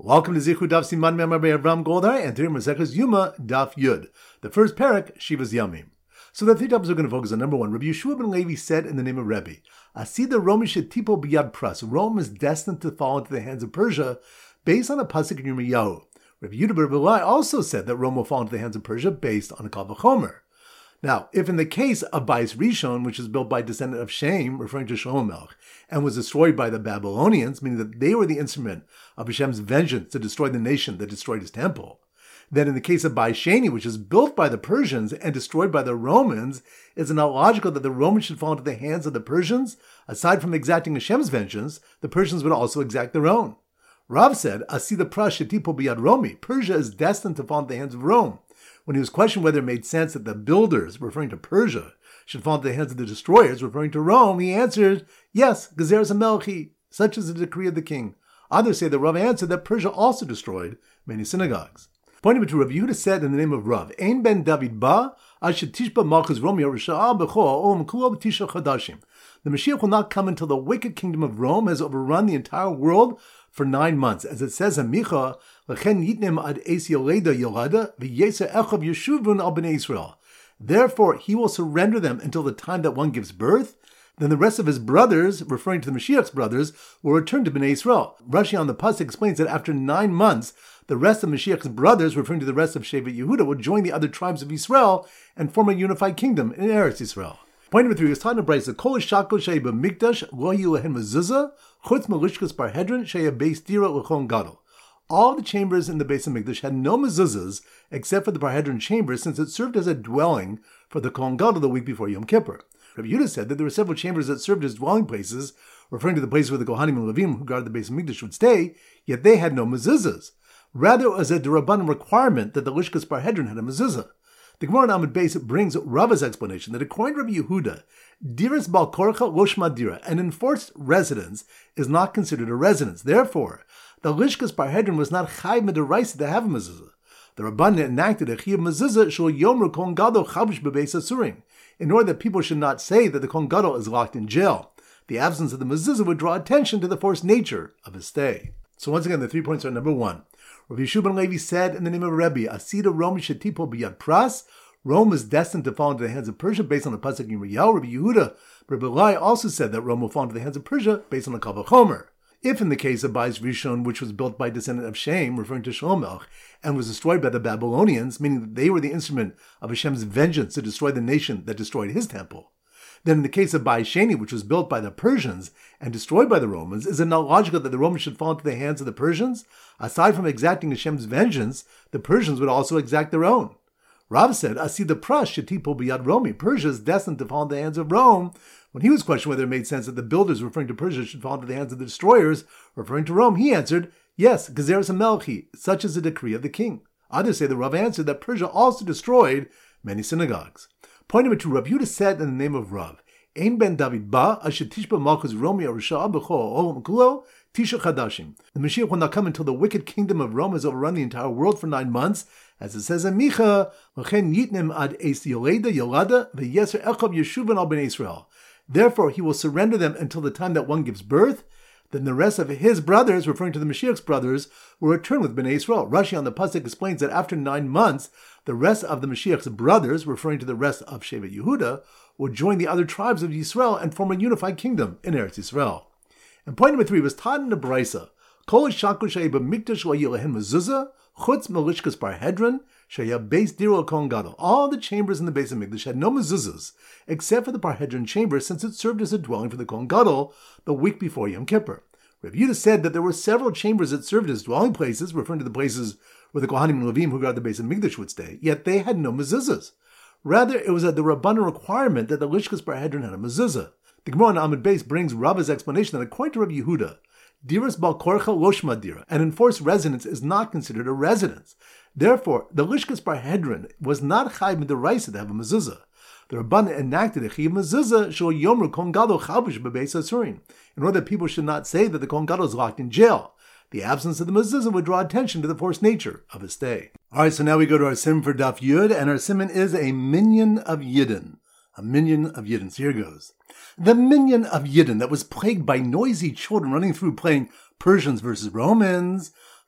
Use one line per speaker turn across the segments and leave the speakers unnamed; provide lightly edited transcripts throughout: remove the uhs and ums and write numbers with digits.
Welcome to Zichu Daf Siman Mem Rabbi Avram Goldar, and today Maseches Yuma Daf Yud. The first parak, Shivas Yamim. So the three topics we're going to focus on. Number one, Rabbi Yeshua ben Levi said in the name of Rebbe, Asida Romi Shetipo Biyad Pras. Rome is destined to fall into the hands of Persia, based on a pasuk in Yirmiyahu. Rabbi Yehuda ben Bilai also said that Rome will fall into the hands of Persia, based on a Kal V'chomer. Now, if in the case of Bais Rishon, which is built by a descendant of Shem, referring to Shlomo Melech, and was destroyed by the Babylonians, meaning that they were the instrument of Hashem's vengeance to destroy the nation that destroyed his temple, then in the case of Bais Sheni, which is built by the Persians and destroyed by the Romans, is it not logical that the Romans should fall into the hands of the Persians? Aside from exacting Hashem's vengeance, the Persians would also exact their own. Rav said, Asida Prash Shetipo Biyad Romi. Persia is destined to fall into the hands of Rome. When he was questioned whether it made sense that the builders, referring to Persia, should fall into the hands of the destroyers, referring to Rome, he answered, yes, Gezeres HaMelchi, such is the decree of the king. Others say that Rav answered that Persia also destroyed many synagogues. Pointing to Rav Yehuda said in the name of Rav, Ein ben David ba, asher tishba malchus Rome Yerushalayim b'chol ha'olam kulo b'tisha chadashim. The Mashiach will not come until the wicked kingdom of Rome has overrun the entire world for 9 months. As it says in Micha, L'chen yitnem ad es yoleda yolada, v'yeser echav yeshuvun al b'nei Yisrael. Therefore, he will surrender them until the time that one gives birth. Then the rest of his brothers, referring to the Mashiach's brothers, will return to Bnei Yisrael. Rashi on the pasuk explains that after 9 months, the rest of Mashiach's brothers, referring to the rest of Shevet Yehuda, will join the other tribes of Yisrael and form a unified kingdom in Eretz Yisrael. Point number 3 is taught in Brisa, Kol shakol shei b'mikdash lo yilu lehen mezuzah chutz melishkas parhedron shei beis dira l'chon gadol. All the chambers in the Beis HaMikdash had no mezuzahs except for the Parhedron chamber, since it served as a dwelling for the Kohen Gadol the week before Yom Kippur. Rabbi Yehuda said that there were several chambers that served as dwelling places, referring to the places where the Kohanim and Levim who guarded the Beis HaMikdash would stay, yet they had no mezuzahs. Rather, it was a D'Rabbanan requirement that the Lishkas Parhedron had a mezuzah. The Gemara in Amud Beis brings Rava's explanation that according to Rabbi Yehuda, Diras Bal Korcha Lo Shma Dira, an enforced residence, is not considered a residence. Therefore, the Lishkas Parhedron was not Chai Midaraisa to have a mezuzah. The Rabbanan enacted a Chiyuv mezuzah Shul Yomer Kohen Gadol Chavish Bebeis Asurim, in order that people should not say that the Kohen Gadol is locked in jail. The absence of the mezuzah would draw attention to the forced nature of his stay. So once again, the 3 points are: number 1, Rabbi Yeshua ben Levi said in the name of Rebbe, Asida Rome Shetipo Biyad Pras. Rome is destined to fall into the hands of Persia based on the pasuk in Yirmiyahu. Rabbi Yehuda ben Bilai also said that Rome will fall into the hands of Persia based on the Kal V'chomer. If in the case of Bais Rishon, which was built by a descendant of Shem, referring to Shlomo Melech, and was destroyed by the Babylonians, meaning that they were the instrument of Hashem's vengeance to destroy the nation that destroyed his temple, then in the case of Bais Sheni, which was built by the Persians and destroyed by the Romans, is it not logical that the Romans should fall into the hands of the Persians? Aside from exacting Hashem's vengeance, the Persians would also exact their own. Rav said, Asida Prash Shetipo Biyad Romi. Persia is destined to fall into the hands of Rome. When he was questioned whether it made sense that the builders, referring to Persia, should fall into the hands of the destroyers, referring to Rome, he answered, yes, Gezeres HaMelchi, such is the decree of the king. Others say that Rav answered that Persia also destroyed many synagogues. Point number 2, Rabbi Yehuda said in the name of Rav, Ein ben David ba, asher tishba malchus Rome Yerushalayim b'chol ha'olam kulo tisha chadashim. The Mashiach will not come until the wicked kingdom of Rome has overrun the entire world for 9 months, as it says in Micha, L'chen yitnem ad es yoleda yolada v'yeser echav yeshuvun al b'nei Yisrael. Therefore, he will surrender them until the time that one gives birth. Then the rest of his brothers, referring to the Mashiach's brothers, will return with Bnei Yisrael. Rashi on the pasuk explains that after 9 months, the rest of the Mashiach's brothers, referring to the rest of Shevet Yehuda, will join the other tribes of Yisrael and form a unified kingdom in Eretz Yisrael. And point number 3 was taught in the Brisa, Kol shaku shei b'mikdash lo yilehen mezuzah chutz melishkas parhedron sheyah beis dira l'kohen gadol. All the chambers in the Beis HaMikdash had no mezuzahs except for the Parhedron chamber, since it served as a dwelling for the Kohen Gadol the week before Yom Kippur. Rabbi Yehuda said that there were several chambers that served as dwelling places, referring to the places where the Kohanim and Levim who guard the Beis HaMikdash would stay, yet they had no mezuzahs. Rather, it was a D'Rabbanan requirement that the Lishkas Parhedron had a mezuzah. The Gemara in Amud Beis brings Rava's explanation that according to Rabbi Yehuda, Diras Bal Korcha Lo Shma Dira, an enforced residence, is not considered a residence. Therefore, the Lishkas Parhedron was not Chai Midaraisa to have a mezuzah. The Rabbanan enacted a Chiyuv mezuzah Shul Yomer Kohen Gadol Chavish Bebeis Asurim, in order that people should not say that the Kohen Gadol is locked in jail. The absence of the mezuzah would draw attention to the forced nature of his stay. Alright, so now we go to our sim for Daf Yud, and our simon is a minion of Yidden. A minion of Yidden. So here goes. The minion of Yidden that was plagued by noisy children running through playing Persians versus Romans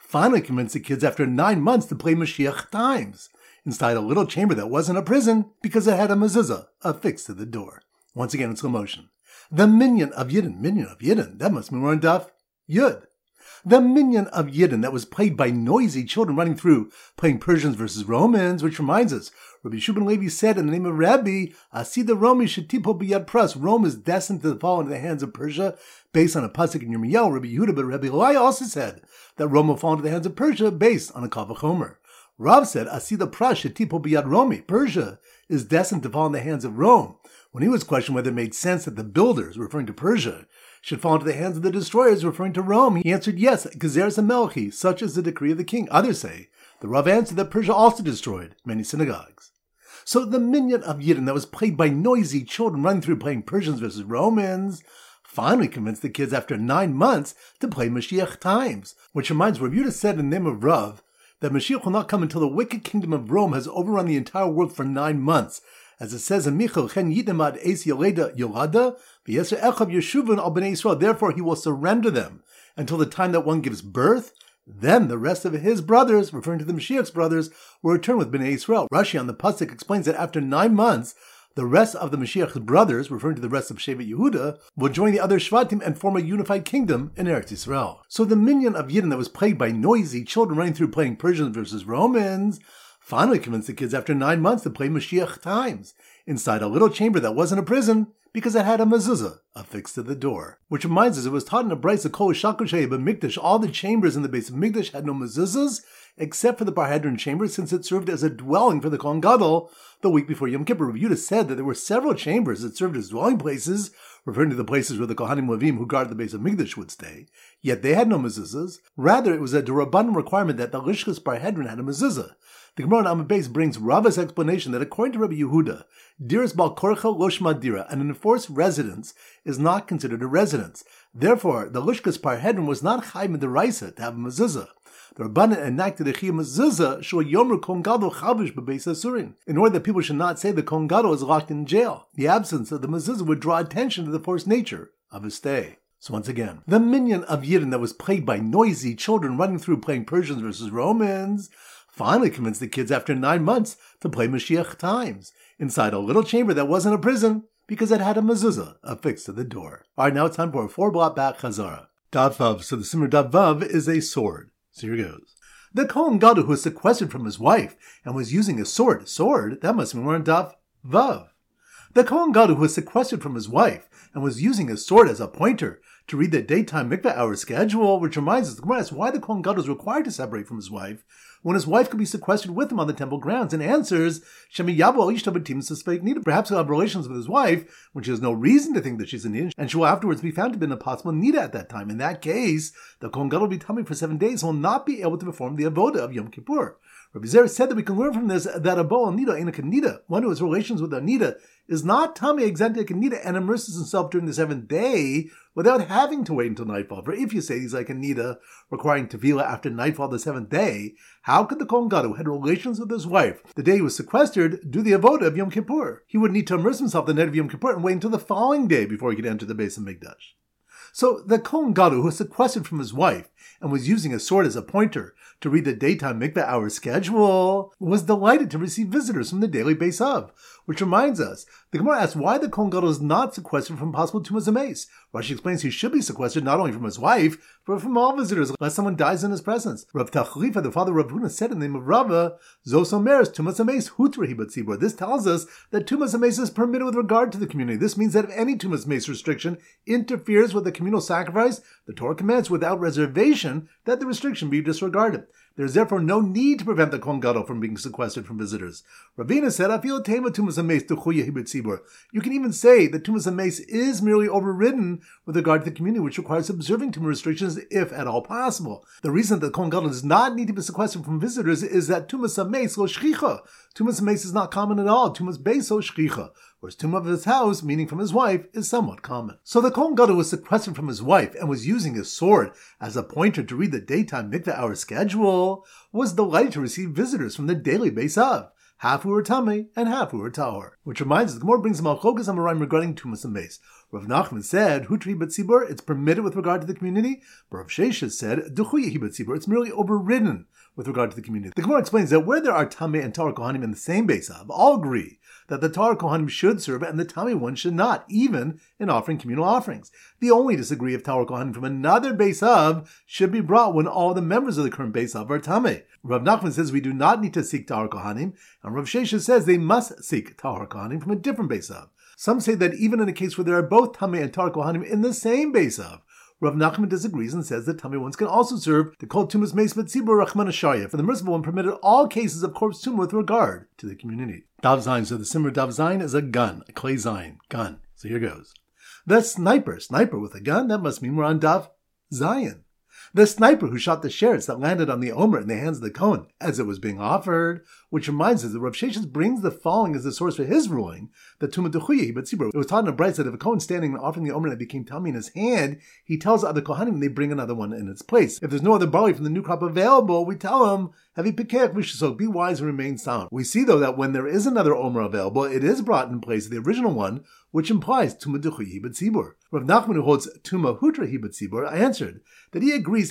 finally convinced the kids after 9 months to play Mashiach Times inside a little chamber that wasn't a prison because it had a mezuzah affixed to the door. Once again in slow motion. The minyan of Yidden, that must be more on Daf Yud. The minyan of Yidden that was played by noisy children running through, playing Persians versus Romans, which reminds us, Rabbi Shubin Levi said in the name of Rabbi, Asida Romi Shetipo B'Yad Pras, Rome is destined to fall into the hands of Persia, based on a pasuk in Yirmiyahu. Rabbi Yehuda, but Rabbi Elai also said that Rome will fall into the hands of Persia, based on a Kal V'chomer. Rav said, Asida Pras Shetipo B'Yad Romi, Persia is destined to fall in the hands of Rome. When he was questioned whether it made sense that the builders, referring to Persia, should fall into the hands of the destroyers, referring to Rome, he answered yes, Gezeres HaMelchi, such is the decree of the king. Others say, the Rav answered that Persia also destroyed many synagogues. So the minyan of Yidden that was played by noisy children running through playing Persians versus Romans finally convinced the kids after 9 months to play Mashiach Times, which reminds Rav Yehuda said in the name of Rav that Mashiach will not come until the wicked kingdom of Rome has overrun the entire world for 9 months. As it says in Michal, Chen Yidem ad Eis Yoleda Yolada, V'yeser Echav Yeshuvin al Bnei Yisrael. Therefore he will surrender them until the time that one gives birth. Then the rest of his brothers, referring to the Mashiach's brothers, will return with Bnei Yisrael. Rashi on the pasuk explains that after 9 months, the rest of the Mashiach's brothers, referring to the rest of Shevet Yehuda, will join the other Shvatim and form a unified kingdom in Eretz Yisrael. So the minyan of Yidden that was played by noisy children running through playing Persians versus Romans finally convinced the kids after 9 months to play Mashiach Times inside a little chamber that wasn't a prison because it had a mezuzah affixed to the door. Which reminds us, it was taught in a brayso of Kol Shakoshei B'Mikdash, all the chambers in the base of Mikdash had no mezuzahs except for the Parhedron chamber, since it served as a dwelling for the Kohen Gadol the week before Yom Kippur. Rabbi Yehuda said that there were several chambers that served as dwelling places, referring to the places where the Kohanim Levim who guarded the base of Mikdash would stay, yet they had no mezuzahs. Rather, it was a D'Rabbanan requirement that the Lishkas Parhedron had a mezuzah. The Gemara on Amud Beis brings Rava's explanation that according to Rabbi Yehuda, Diras Bal Korcha Loshma Dira, an enforced residence is not considered a residence. Therefore, the Lishkas Parhedron was not Chayim D'Oraisa to have a mezuzah. The Rabbanan enacted the Chiyuv Mezuzah Shul Yomer Kohen Gadol Chavish B'Beis Asurin, in order that people should not say the Kohen Gadol is locked in jail. The absence of the mezuzah would draw attention to the forced nature of his stay. So once again, the minyan of Yidden that was played by noisy children running through playing Persians versus Romans finally convinced the kids after 9 months to play Mashiach Times inside a little chamber that wasn't a prison because it had a mezuzah affixed to the door. Alright, now it's time for a 4-block back Chazara. Dav Vav. So the Simmer Dav Vav is a sword. So here goes. The Kohen Gadol who was sequestered from his wife and was using a sword, that must be more in Dav Vav. The Kohen Gadol who was sequestered from his wife and was using a sword as a pointer to read the daytime mikveh hour schedule, which reminds us, the Gemara asks why the Kohen Gadol is required to separate from his wife when his wife could be sequestered with him on the temple grounds, and answers, perhaps he'll have relations with his wife when she has no reason to think that she's a nida, and she will afterwards be found to have been a possible nida at that time. In that case, the Kohen Gadol will be tummy for 7 days and will not be able to perform the avoda of Yom Kippur. Rabbi Zer said that we can learn from this that a bo'el nida ain't a kanida, one who has relations with a nida, is not tummy exempt a kanida and immerses himself during the 7th day without having to wait until nightfall. For if you say he's like a nida, requiring tefillah after nightfall the 7th day, how could the Kohen Gadol, who had relations with his wife the day he was sequestered, do the avoda of Yom Kippur? He would need to immerse himself the night of Yom Kippur and wait until the following day before he could enter the base of Mikdash. So the Kohen Gadol, who was sequestered from his wife and was using a sword as a pointer to read the daytime mikveh hour schedule, was delighted to receive visitors from the daily base of. Which reminds us, the Gemara asks why the Kohen Gadol is not sequestered from possible tumas hameis. Rashi explains he should be sequestered not only from his wife, but from all visitors, lest someone dies in his presence. Rav Tachlifa, the father of Rav Huna, said in the name of Rava, Zos omeres tumas hameis hutra hibat tzibur. This tells us that tumas hameis is permitted with regard to the community. This means that if any tumas hameis restriction interferes with the communal sacrifice, the Torah commands without reservation that the restriction be disregarded. There is therefore no need to prevent the Kohen Gadol from being sequestered from visitors. Ravina said, you can even say that tumas hameis is merely overridden with regard to the community, which requires observing tumah restrictions if at all possible. The reason that the Kohen Gadol does not need to be sequestered from visitors is that tumas hameis lo shchicha. Tumas hameis is not common at all. Tumas beis lo shchicha. Whereas tumah of his house, meaning from his wife, is somewhat common. So the Kohen Gadol was sequestered from his wife and was using his sword as a pointer to read the daytime mikveh hour schedule, was delighted to receive visitors from the daily base of, half who were tummy and half who were tahor. Which reminds us, the Gemara brings Malchokas Amoraim regarding tumas hameis. Rav Nachman said, Hutri Batzibur, it's permitted with regard to the community, but Rav Sheshes said, Duchuyi Batzibur, it's merely overridden with regard to the community. The Gemara explains that where there are Tameh and Tahor Kohanim in the same Beis Av, all agree that the Tahor Kohanim should serve and the Tameh one should not, even in offering communal offerings. They only disagree if Tahor Kohanim from another Beis Av should be brought when all the members of the current Beis Av are Tameh. Rav Nachman says we do not need to seek Tahor Kohanim, and Rav Sheshes says they must seek Tahor Kohanim from a different Beis Av. Some say that even in a case where there are both Tameh and Tahor Kohanim in the same Beis Av, Rav Nachman disagrees and says that Tameh ones can also serve the Kol Tumas Meis Betzibur Rachman Ashaya, for the merciful one permitted all cases of corpse tumah with regard to the community. Dav Zayin, so the Simmer Dav Zayin is a gun, a clay Zayin, gun. So here goes. The sniper with a gun, that must mean we're on Dav Zayin. The sniper who shot the sherets that landed on the Omer in the hands of the Kohen as it was being offered, which reminds us that Rav Sheshes brings the following as the source for his ruling, that Tumah Dechuye Batzibur. It was taught in a bright that if a Kohen standing and offering the Omer and it became tummy in his hand, he tells the other Kohanim and they bring another one in its place. If there's no other barley from the new crop available, we tell him, Heavy Pekech Vishasok, be wise and remain sound. We see though that when there is another Omer available, it is brought in place of the original one, which implies Tumah Dechuye Batzibur. Rav Nachman, who holds Tumah Hutra Batzibur, answered that he agrees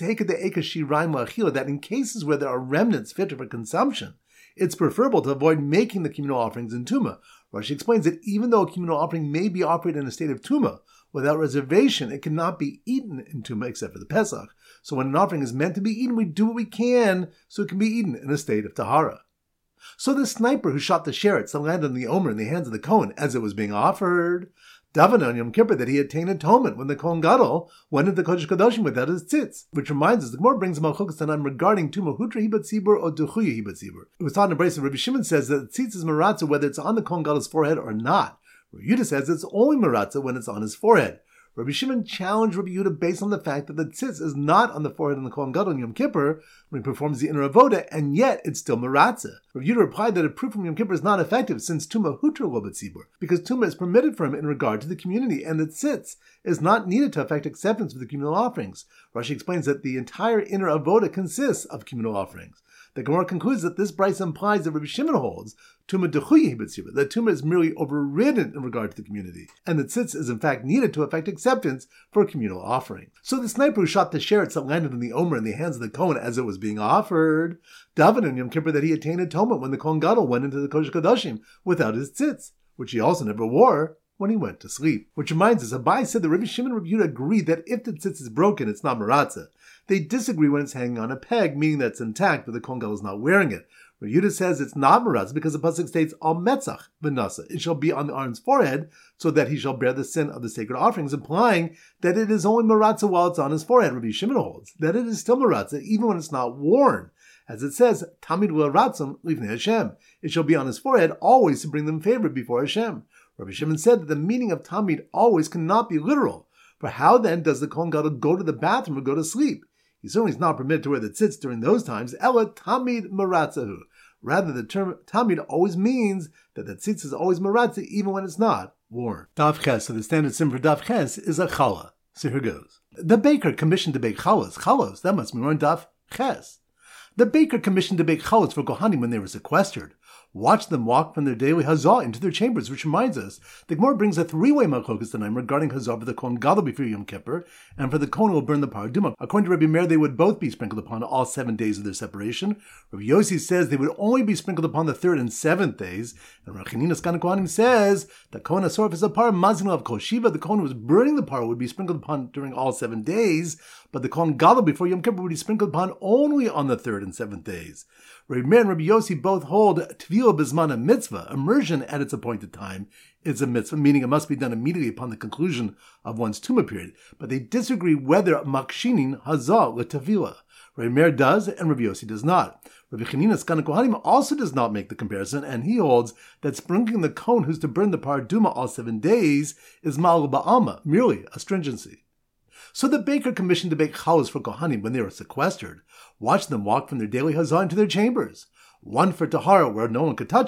that in cases where there are remnants fit for consumption, it's preferable to avoid making the communal offerings in Tumah. Rashi explains that even though a communal offering may be offered in a state of Tumah, without reservation, it cannot be eaten in Tumah except for the Pesach. So when an offering is meant to be eaten, we do what we can so it can be eaten in a state of Tahara. So the sniper who shot the sherets that landed on the Omer in the hands of the Kohen as it was being offered, davened on Yom Kippur that he attained atonement when the Kohen Gadol went into Kodesh Kodashim without his tzitz, which reminds us the Gemara brings a Malchukas Tanan regarding Tumah Hutra Hibatzibur or Duchuya Hibatzibur. It was taught in a brace of Rabbi Shimon says that the tzitz is maratza whether it's on the Kohen Gadol's forehead or not. Rabbi Yehuda says it's only maratza when it's on his forehead. Rabbi Shimon challenged Rabbi Yehuda based on the fact that the tzitz is not on the forehead of the Kohen Gadol on Yom Kippur when he performs the inner avoda, and yet it's still maratza. Rabbi Yehuda replied that a proof from Yom Kippur is not effective since Tumah Hutra lo Batzibur, because Tumah is permitted for him in regard to the community, and the tzitz is not needed to affect acceptance of the communal offerings. Rashi explains that the entire inner avoda consists of communal offerings. The Gemara concludes that this brayso implies that Rabbi Shimon holds Tumah Dechuye Batzibur, that Tumah is merely overridden in regard to the community, and the tzitz is in fact needed to affect acceptance for a communal offering. So the sniper who shot the sherets that landed in the Omer in the hands of the Kohen as it was being offered, davened in Yom Kippur that he attained atonement when the Kohen Gadol went into the Kodesh Kodashim without his tzitz, which he also never wore when he went to sleep. Which reminds us, Abai said that Rabbi Shimon and Rabbi Yehuda agree that if the tzitz is broken, it's not maratza. They disagree when it's hanging on a peg, meaning that it's intact, but the Kohen Gadol is not wearing it. Rabbi Yehuda says it's not maratza because the pasuk states al metzach v'nasa. It shall be on the Aaron's forehead, so that he shall bear the sin of the sacred offerings, implying that it is only maratza while it's on his forehead. Rabbi Shimon holds that it is still maratza even when it's not worn. As it says, Tamid v'ratzim lifnei Hashem. It shall be on his forehead always to bring them favor before Hashem. Rabbi Shimon said that the meaning of Tamid always cannot be literal. For how then does the Kohen Gadol go to the bathroom or go to sleep? He certainly is not permitted to wear the tzitz during those times. Ella Tamid maratzahu. Rather, the term Tamid always means that the tzitz is always maratza even when it's not worn. Daf Ches, so the standard sim for Daf Ches is a challah. So here goes. The baker commissioned to bake challahs. Challahs, that must be on Daf Ches. The baker commissioned to bake challahs for Kohanim when they were sequestered. Watch them walk from their daily hazah into their chambers, which reminds us, the Gemara brings a three-way malchokas tonight regarding hazah for the Kohen Gadol before Yom Kippur, and for the Kohen who will burn the paraduma. According to Rabbi Meir, they would both be sprinkled upon all 7 days of their separation. Rabbi Yossi says they would only be sprinkled upon the 3rd and 7th days, and Rav Chanina Skan Kohanim says that Kohen Asorf is a par mazin of Kol Shiva. The Kohen who was burning the par would be sprinkled upon during all 7 days, but the Kohen Gadol before Yom Kippur would be sprinkled upon only on the 3rd and 7th days. Rabbi Meir and Rabbi Yossi both hold Tvila Bizman a mitzvah. Immersion at its appointed time is a mitzvah, meaning it must be done immediately upon the conclusion of one's tumah period. But they disagree whether makshinin hazah l'tavila. Rabbi Meir does, and Rabbi Yossi does not. Rabbi Chanina Skan Kohanim also does not make the comparison, and he holds that sprinkling the Kohen who's to burn the paraduma all 7 days is mal ba'alma, merely a stringency. So the baker commissioned to bake challahs for Kohanim when they were sequestered. Watch them walk from their daily hazah into their chambers. One for tahara where no one could touch them,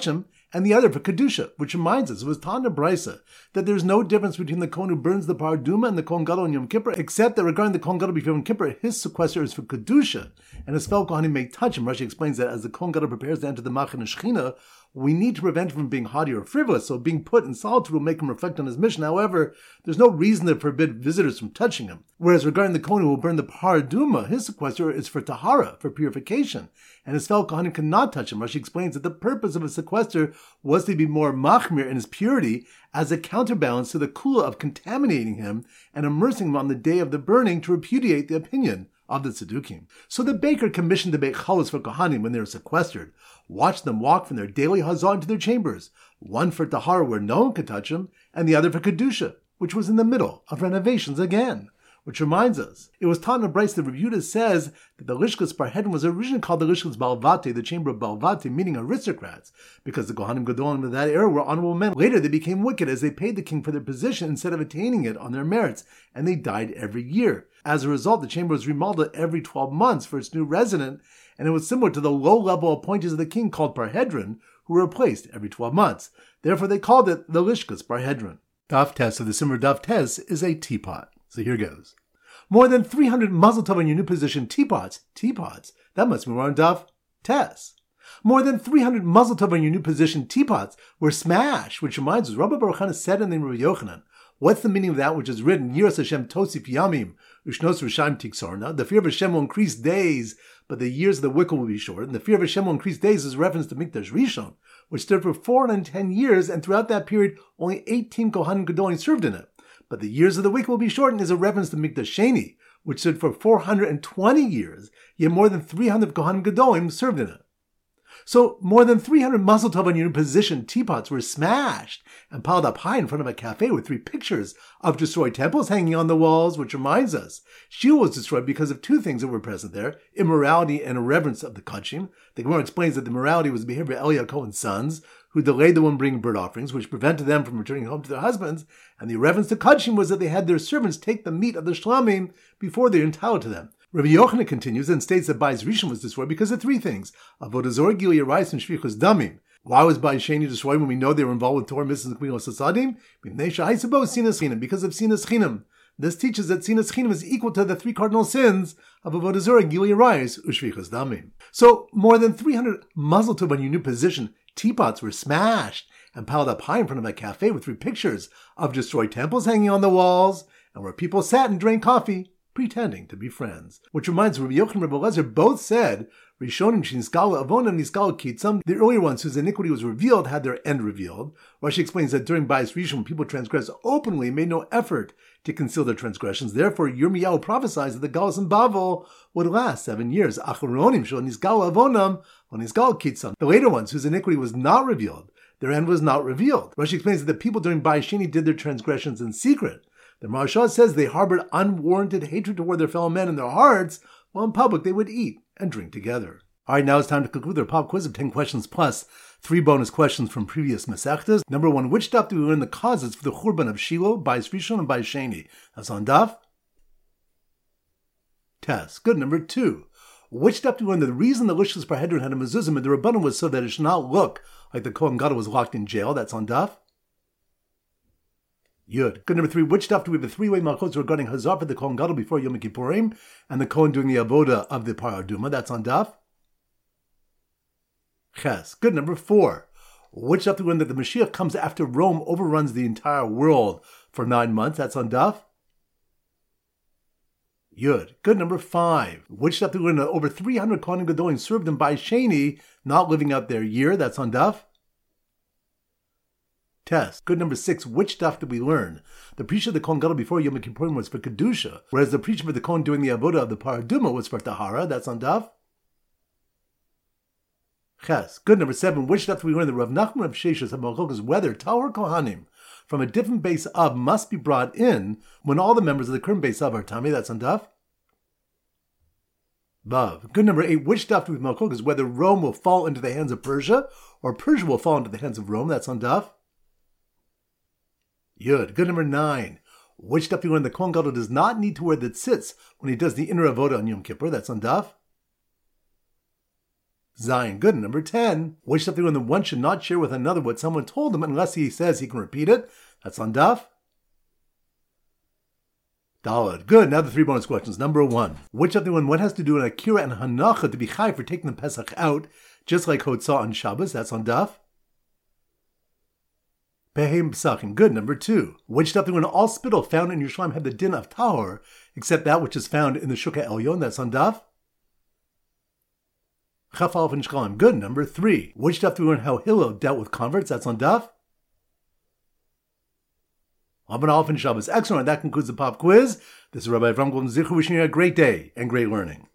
and the other for Kedusha, which reminds us, it was Tana Brisa, that there's no difference between the Kohen who burns the Paraduma and the Kohen Gadol on Yom Kippur, except that regarding the Kohen Gadol before Yom Kippur, his sequester is for Kedusha, and his fellow Kohanim may touch him. Rashi explains that as the Kohen Gadol prepares to enter the Machan Shechina, we need to prevent him from being haughty or frivolous, so being put in solitude will make him reflect on his mission. However, there's no reason to forbid visitors from touching him. Whereas regarding the Kohen who will burn the Paraduma, his sequester is for Tahara, for purification, and his fellow Kohanim cannot touch him. Rashi explains that the purpose of a sequester was to be more machmir in his purity as a counterbalance to the kula of contaminating him and immersing him on the day of the burning to repudiate the opinion of the Tzedukim. So the baker commissioned to bake challah for Kohanim when they were sequestered, watched them walk from their daily hazah into their chambers, one for Tahara where no one could touch them, and the other for Kedusha, which was in the middle of renovations again. Which reminds us, it was taught in a Bryce that Revuta says that the Lishkas Parhedron was originally called the Lishkas Balvate, the chamber of Balvate, meaning aristocrats, because the Kohanim Gedolim of that era were honorable men. Later they became wicked as they paid the king for their position instead of attaining it on their merits, and they died every year. As a result, the chamber was remodeled every 12 months for its new resident, and it was similar to the low-level appointees of the king called Parhedron, who were replaced every 12 months. Therefore they called it the Lishkas Parhedron. Daf Tes of the Simmer Daf Tes is a teapot. So here goes. More than 300 Mazel Tov on your new position teapots, that must be on Daf Tes. More than 300 Mazel Tov on your new position teapots were smashed, which reminds us, Rabbi Baruch Hana said in the name of Rabbi Yochanan, what's the meaning of that which is written, Yiras Hashem Tosif Yamim, Ushnos Rishayim Tiksorna, the fear of Hashem will increase days, but the years of the wicked will be short, and the fear of Hashem will increase days is a reference to Mikdash Rishon, which stood for 410 years, and throughout that period, only 18 Kohanim Gedolim served in it. But the years of the wicked will be shortened is a reference to Mikdash Sheni, which stood for 420 years, yet more than 300 Kohanim Gedolim served in it. So more than 300 Mazel Tov on your new position teapots were smashed and piled up high in front of a cafe with 3 pictures of destroyed temples hanging on the walls, which reminds us, Shiloh was destroyed because of 2 things that were present there, immorality and irreverence of the Kachim. The Gemara explains that the morality was the behavior of Eliyahu Cohen's sons, who delayed the women bringing burnt offerings, which prevented them from returning home to their husbands, and the irreverence to Kachim was that they had their servants take the meat of the shlamim before they were entitled to them. Rabbi Yochanan continues and states that Bais Rishon was destroyed because of 3 things: Avodah Zorah, Gilui Arayis, and Shvichus Damim. Why was Bais Sheni destroyed when we know they were involved with Torah, Mitzvahs, and Kmilos Hasadim? Because of Sinas Chinam. This teaches that Sinas Chinam is equal to the 3 cardinal sins of Avodah Zorah, Gilui Arayis, and Shvichus Damim. So more than 300 Mazel Tov on your new position teapots were smashed and piled up high in front of a cafe with 3 pictures of destroyed temples hanging on the walls, and where people sat and drank coffee, pretending to be friends. Which reminds Rabbi Yochanan and Rabbi Elazar both said, Rishonim Shinskala Avonam Niskala Kitzam, the earlier ones whose iniquity was revealed had their end revealed. Rashi explains that during Bais Rishon, when people transgressed openly, made no effort to conceal their transgressions. Therefore, Yirmiyahu prophesies that the Galus in Bavel would last 7 years. Acharonim Shel Niskala Avonam Niskala Kitzam. The later ones whose iniquity was not revealed, their end was not revealed. Rashi explains that the people during Bais Sheni did their transgressions in secret. The Maharsha says they harbored unwarranted hatred toward their fellow men in their hearts, while in public they would eat and drink together. All right, now it's time to conclude our pop quiz of 10 questions plus 3 bonus questions from previous Masechtas. Number 1, which daf do we learn the causes for the Churban of Shiloh, Bais Rishon, and Bais Sheni? That's on daf Tes. Good. Number 2, which daf do we learn that the reason the Lishkas Parhedron had a mezuzah in the Rabbanim was so that it should not look like the Kohen Gadol was locked in jail? That's on daf Yud. Good. Number 3, which daf do we have the 3-way malchus regarding Hazar for the Kohen Gadol before Yom Kippurim and the Kohen doing the avoda of the Paraduma? That's on daf Ches. Good. Number 4, which daf do we learn that the Mashiach comes after Rome overruns the entire world for 9 months? That's on daf Yud. Good. Number 5, which daf do we learn that over 300 Kohanim Gedolim served in Bais Sheni, not living out their year? That's on daf Tes. Good. Number 6, which daf did we learn? The priest of the Kohen Gadol before Yom Kippurim was for Kedusha, whereas the priest for the Kohen doing the avoda of the Paraduma was for Tahara. That's on daf Ches. Good. Number 7, which daf did we learn that Rav Nachman of Sheshas HaMalchokos whether Tahor Kohanim from a different base of must be brought in when all the members of the current base of are Tami? That's on daf Vav. Good. Number 8, which daf do we Malchokos whether Rome will fall into the hands of Persia or Persia will fall into the hands of Rome? That's on daf Yud. Good. Number 9, which daf do we learn the Kohen Gadol does not need to wear the tzitz when he does the inner avoda on Yom Kippur? That's on daf Zion. Good. Number 10. Which stuff when one should not share with another what someone told him unless he says he can repeat it? That's on Daf. Daled. Good. Now the 3 bonus questions. Number 1. Which of the one has to do an Akira and Hanacha to be chai for taking the Pesach out, just like Hotzah on Shabbos? That's on Daf. Pehem Psachim. Good. Number 2. Which stuff when all spittle found in Yerushalayim had the din of tahor, except that which is found in the Shukah Elyon? That's on Daf. Chaf Aleph and Shkalim. Good. Number 3. Which stuff do we learn how Hillel dealt with converts? That's on Daf. Abban Aleph and Shabbos. Excellent. That concludes the pop quiz. This is Rabbi Avram Golden Zichu wishing you a great day and great learning.